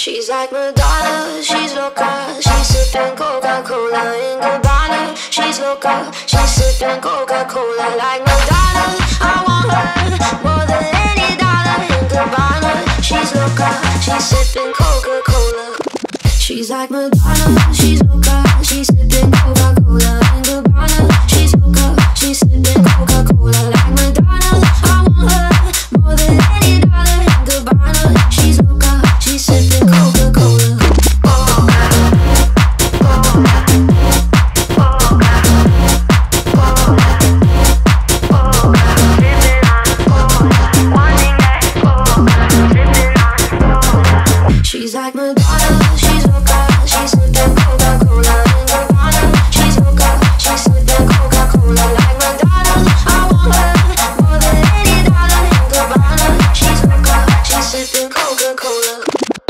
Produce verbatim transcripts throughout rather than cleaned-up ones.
She's like Madonna, she's loca. She's sipping Coca-Cola in Gabbana. She's loca, she's sipping Coca-Cola like Madonna. I want her more than any dollar in Gabbana. She's loca, she's sipping Coca-Cola. She's like Madonna, she's loca. She's sipping Coca-Cola in Gabbana. She's loca, she's sipping Coca-Cola like Madonna. I want her more than any dollar in Gabbana. She's loca, she's sipping Coca-Cola. She's like Madonna, she's loca, she's sipping Coca-Cola in Gabbana. She's loca, she's sipping Coca-Cola like Madonna. I want her more than any dollar in Gabbana. She's loca, she's sipping Coca-Cola.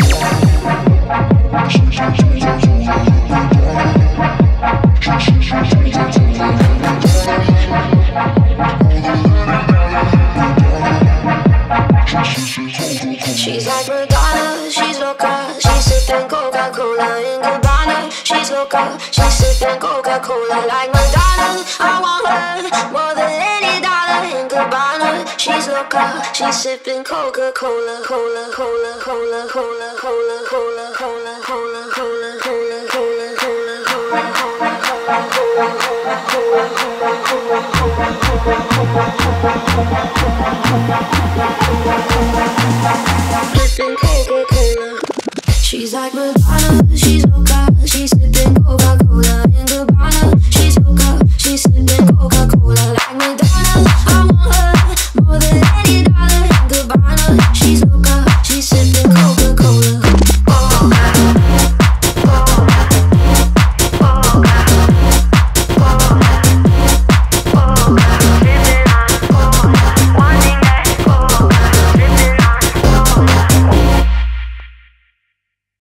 She's like Madonna, she's loca, she's sipping Coca-Cola in Gabbana. She's loca, she's sipping Coca-Cola like Madonna. I want her more than any dollar in Gabbana. She's loca, she's sipping Coca-Cola, cola, cola, cola, cola, cola, cola, cola, cola, cola, cola, cola, cola, cola, sipping Coca-Cola. She's like Madonna, she's loca, she's sipping Coca-Cola.